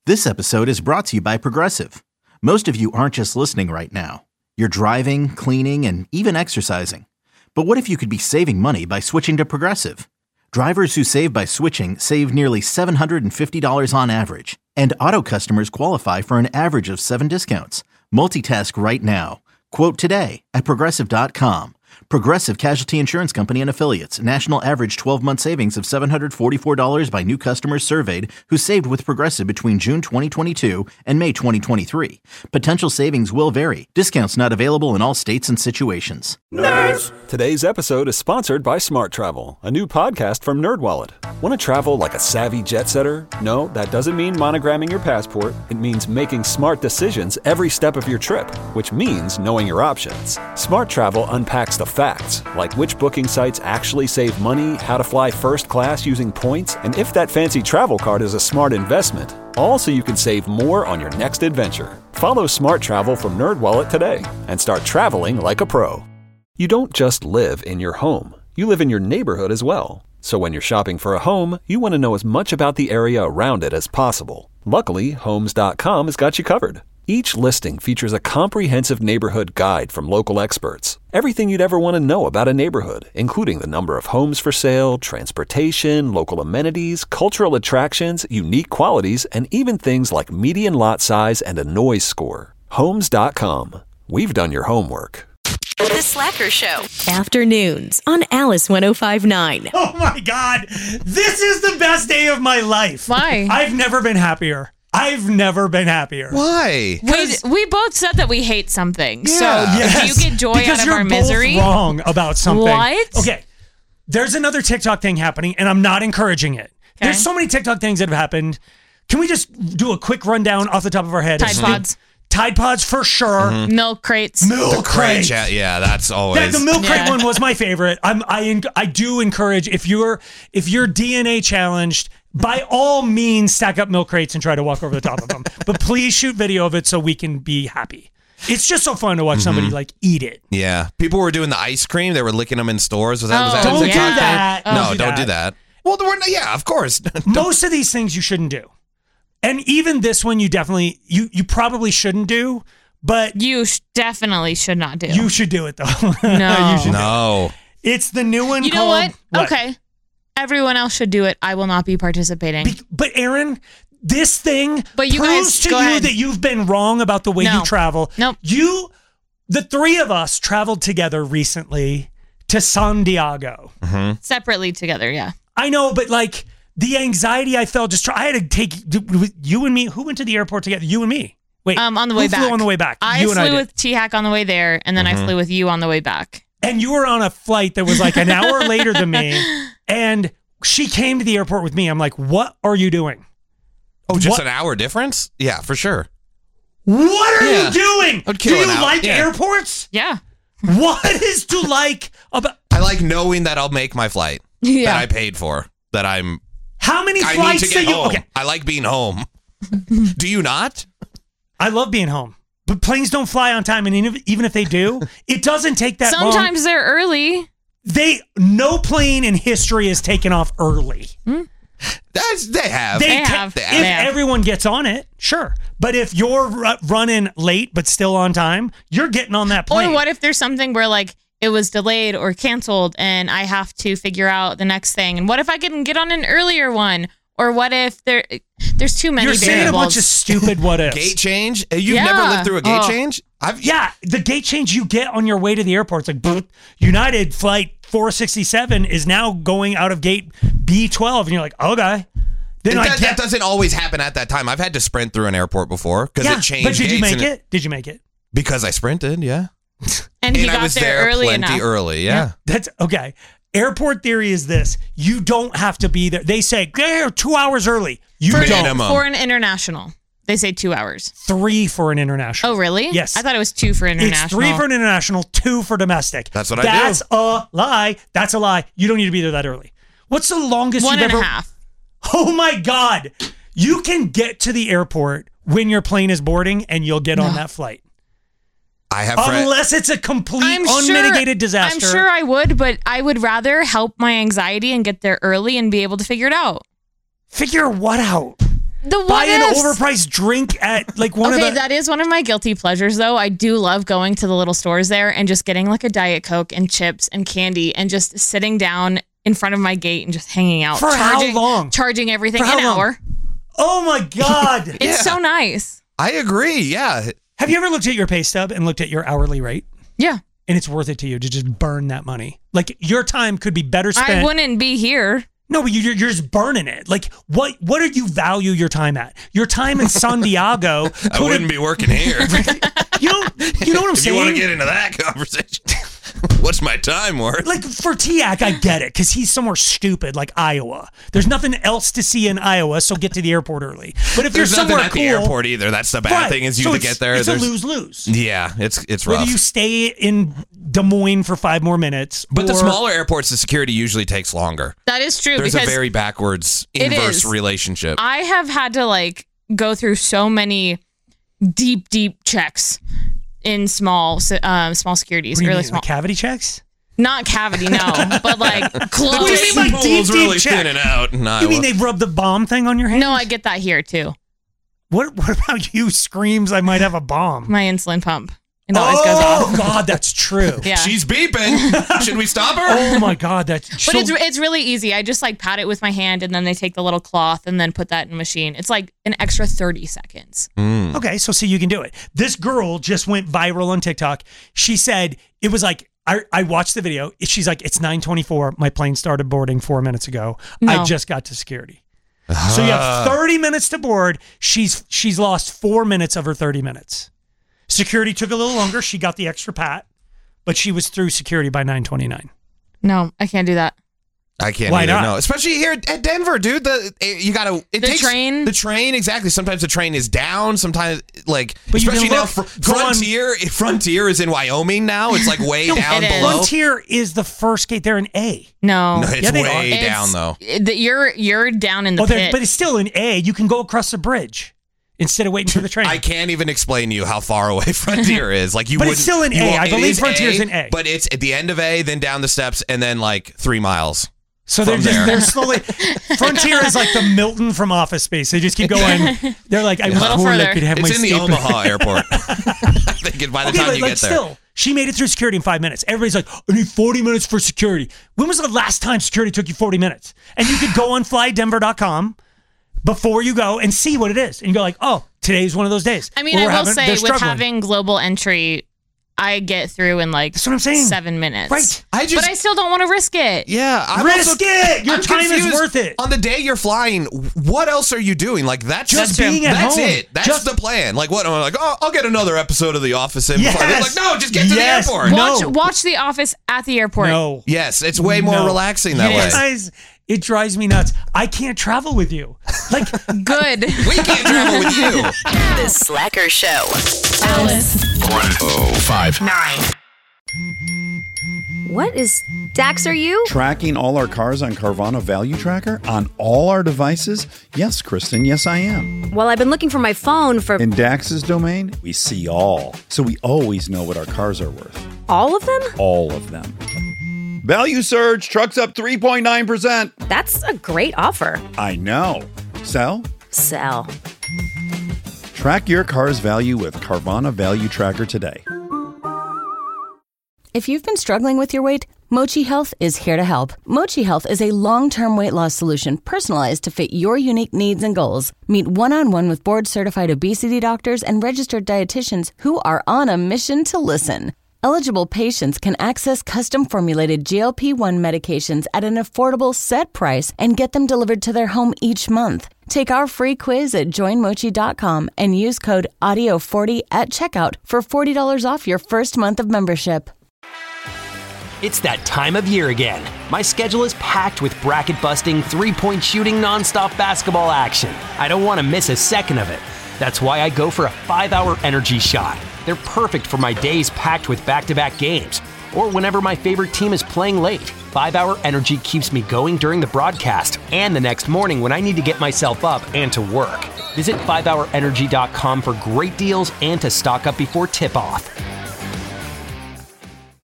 This episode is brought to you by Progressive. Most of you aren't just listening right now. You're driving, cleaning, and even exercising. But what if you could be saving money by switching to Progressive? Drivers who save by switching save nearly $750 on average. And auto customers qualify for an average of 7 discounts. Multitask right now. Quote today at Progressive.com. Progressive Casualty Insurance Company and Affiliates. National average 12-month savings of $744 by new customers surveyed who saved with Progressive between June 2022 and May 2023. Potential savings will vary. Discounts not available in all states and situations. Nerds! Today's episode is sponsored by Smart Travel, a new podcast from NerdWallet. Want to travel like a savvy jet setter? No, that doesn't mean monogramming your passport. It means making smart decisions every step of your trip, which means knowing your options. Smart Travel unpacks the facts, like which booking sites actually save money, how to fly first class using points, and if that fancy travel card is a smart investment. All so you can save more on your next adventure. Follow Smart Travel from NerdWallet today and start traveling like a pro. You don't just live in your home. You live in your neighborhood as well. So when you're shopping for a home, you want to know as much about the area around it as possible. Luckily, Homes.com has got you covered. Each listing features a comprehensive neighborhood guide from local experts. Everything you'd ever want to know about a neighborhood, including the number of homes for sale, transportation, local amenities, cultural attractions, unique qualities, and even things like median lot size and a noise score. Homes.com. We've done your homework. The Slacker Show. Afternoons on Alice 105.9. Oh my God. This is the best day of my life. Why? I've never been happier. Why? We both said that we hate something. Yeah. So Yes, do you get joy because out of you're our misery? both wrong about something. What? Okay. There's another TikTok thing happening, and I'm not encouraging it. Okay. There's so many TikTok things that have happened. Can we just do a quick rundown off the top of our head? Tide Pods. Tide Pods for sure. Milk crates. Milk crates. Yeah, that's always. The milk crate one was my favorite. I do encourage if you're DNA challenged, by all means stack up milk crates and try to walk over the top of them. But please shoot video of it so we can be happy. It's just so fun to watch somebody eat it. Yeah, people were doing the ice cream. They were licking them in stores. Was that Don't a do TikTok that. thing? No, don't do that. Well, of course. Most of these things you shouldn't do. And even this one you definitely, you probably shouldn't do, but You definitely should not do. you should do it though. No. You should do No. it. It's the new one You know called... what? Okay. Everyone else should do it. I will not be participating. But Aaron, this thing But you proves guys, to go you ahead. that you've been wrong about the way No. you travel. Nope. The three of us traveled together recently to San Diego. Separately together, yeah. I know, but the anxiety I felt I had to take you and me. Who went to the airport together? You and me. Wait, On the way who back. flew on the way back? I You and I flew did. with T-Hack on the way there, and then I flew with you on the way back. And you were on a flight that was an hour later than me. And she came to the airport with me. I'm like, what are you doing? Oh, just What? an hour difference? Yeah, for sure. What are you doing? I'd Do kill you an hour. like Yeah. airports? Yeah. What is to like about... I like knowing that I'll make my flight Yeah. that I paid for. That I How many need to flights get that you... home. Okay, I like being home. Do you not? I love being home. But planes don't fly on time. And even if they do, it doesn't take that long. Sometimes they're early. No plane in history has taken off early. They have. They have. If They have. everyone gets on it, sure. But if you're running late but still on time, you're getting on that plane. Or what if there's something where it was delayed or canceled and I have to figure out the next thing? And what if I can get on an earlier one? Or what if there's too many You're saying a variables? bunch of stupid what ifs. Gate change? You've Yeah. never lived through a gate Oh. change? Yeah, the gate change you get on your way to the airport. It's like, boop, United flight 467 is now going out of gate B12. And you're like, okay. Then That doesn't always happen at that time. I've had to sprint through an airport before because it changed. But did you gates make and it? Did you make it? Because I sprinted, yeah. and he I got was there there early plenty enough. early, yeah. That's okay. Airport theory is this. You don't have to be there. They say, they're 2 hours early. You don't. Minimum. For an international, they say 2 hours. 3 for an international. Oh, really? Yes. I thought it was 2 for international. It's 3 for an international, 2 for domestic. That's what I do. That's a lie. That's a lie. You don't need to be there that early. What's the longest One you've and ever... a half. Oh my God. You can get to the airport when your plane is boarding and you'll get on that flight. I have Unless it's a complete unmitigated disaster. I'm sure I would, but I would rather help my anxiety and get there early and be able to figure it out. Figure what out? buy an overpriced drink at like one of the... that is one of my guilty pleasures, though. I do love going to the little stores there and just getting like a Diet Coke and chips and candy and just sitting down in front of my gate and just hanging out. For how long? Charging everything For how an long? hour. Oh my God. It's so nice. I agree. Yeah. Have you ever looked at your pay stub and looked at your hourly rate? Yeah. And it's worth it to you to just burn that money. Like your time could be better spent. I wouldn't be here. No, but you're just burning it. Like what do you value your time at? Your time in San Diego. I wouldn't be working here. You know what I'm if saying? you want to get into that conversation, what's my time worth? Like for Tiak, I get it because he's somewhere stupid like Iowa. There's nothing else to see in Iowa, so get to the airport early. But if There's you're somewhere nothing at cool, the airport either. That's the bad thing is you to get there. It's there's a lose-lose. Yeah, it's rough. Whether you stay in Des Moines for 5 more minutes, but the or- smaller airports, the security usually takes longer. That is true. There's a because very backwards, inverse relationship. I have had to like go through so many deep checks in small securities. What do you Really mean, small. like cavity checks? Not cavity, no, but like close. What do you mean by Pool's deep really check? thinning out in You Iowa. mean they rub the bomb thing on your hand? No, I get that here too. What about you screams I might have a bomb? My insulin pump. It always goes off. Oh God, that's true. Yeah. She's beeping. Should we stop her? Oh my God, that's But it's really easy. I just like pat it with my hand and then they take the little cloth and then put that in the machine. It's like an extra 30 seconds. Okay, so see, you can do it. This girl just went viral on TikTok. She said it was like, I watched the video. She's like, it's 9:24. My plane started boarding 4 minutes ago. I No. just got to security. So you have 30 minutes to board. She's lost 4 minutes of her 30 minutes. Security took a little longer. She got the extra pat, but she was through security by 9:29. No, I can't do that. I can't Why either. not? No, especially here at Denver, dude. Train? The train, exactly. Sometimes the train is down. Sometimes, like, But you especially can now, look- Frontier is in Wyoming now. It's like way down it is. below. Frontier is the first gate. They're in A. No. No, it's Yeah, they way It's- down though. You're down in the pit. But it's still in A. You can go across the bridge instead of waiting for the train. I can't even explain to you how far away Frontier is. Like you, But wouldn't. it's still in you A. won't- I it believe is Frontier's in A. But it's at the end of A, then down the steps, and then like 3 miles. So they're from just there. they're slowly. Frontier is like the Milton from Office Space. They just keep going. They're like, I wish little Corlett further. could have my It's in the stupid- Omaha airport. I think by the Okay, time but you like get there. still, she made it through security in 5 minutes. Everybody's like, I need 40 minutes for security. When was the last time security took you 40 minutes? And you could go on flydenver.com before you go and see what it is. And you go like, oh, today's one of those days. I mean, where I will they're say with struggling. having global entry, I get through in like That's what I'm saying. 7 minutes. Right. But I still don't want to risk it. Yeah, Risk it! Your I'm time is confused. worth it. On the day you're flying, what else are you doing? Like that's Just being at that's home. it. That's Just- the plan. Like what? I'm like, oh, I'll get another episode of The Office in. Yes. Before. They're like, no, just get to Yes. the airport. No. Watch The Office at the airport. No. Yes, it's way more No. relaxing that You way. guys, it drives me nuts. I can't travel with you. Like, Good. We can't travel with you. The Slacker Show. Alice. 105.9. What is Dax, are you? Tracking all our cars on Carvana Value Tracker on all our devices? Yes, Kristen, yes, I am. Well, I've been looking for my phone for In Dax's domain, we see all. So we always know what our cars are worth. all of them. All of them. Value surge, trucks up 3.9%. That's a great offer. I know. Sell? Sell. Track your car's value with Carvana Value Tracker today. If you've been struggling with your weight, Mochi Health is here to help. Mochi Health is a long-term weight loss solution personalized to fit your unique needs and goals. Meet one-on-one with board-certified obesity doctors and registered dietitians who are on a mission to listen. Eligible patients can access custom-formulated GLP-1 medications at an affordable set price and get them delivered to their home each month. Take our free quiz at joinmochi.com and use code AUDIO40 at checkout for $40 off your first month of membership. It's that time of year again. My schedule is packed with bracket-busting, three-point shooting, nonstop basketball action. I don't want to miss a second of it. That's why I go for a 5-hour energy shot. They're perfect for my days packed with back-to-back games, or whenever my favorite team is playing late. 5-hour energy keeps me going during the broadcast and the next morning when I need to get myself up and to work. Visit 5hourenergy.com for great deals and to stock up before tip-off.